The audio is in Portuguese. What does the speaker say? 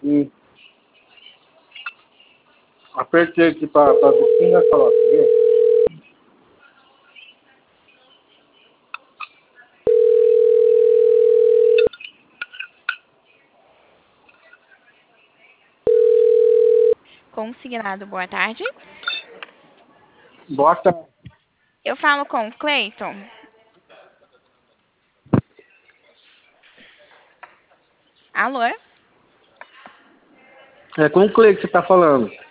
E apertei aqui para ver quem vai falar, quer ver? Consignado, boa tarde. Boa tarde. Eu falo com o Cleiton. Alô? É com o Cleide que você tá falando.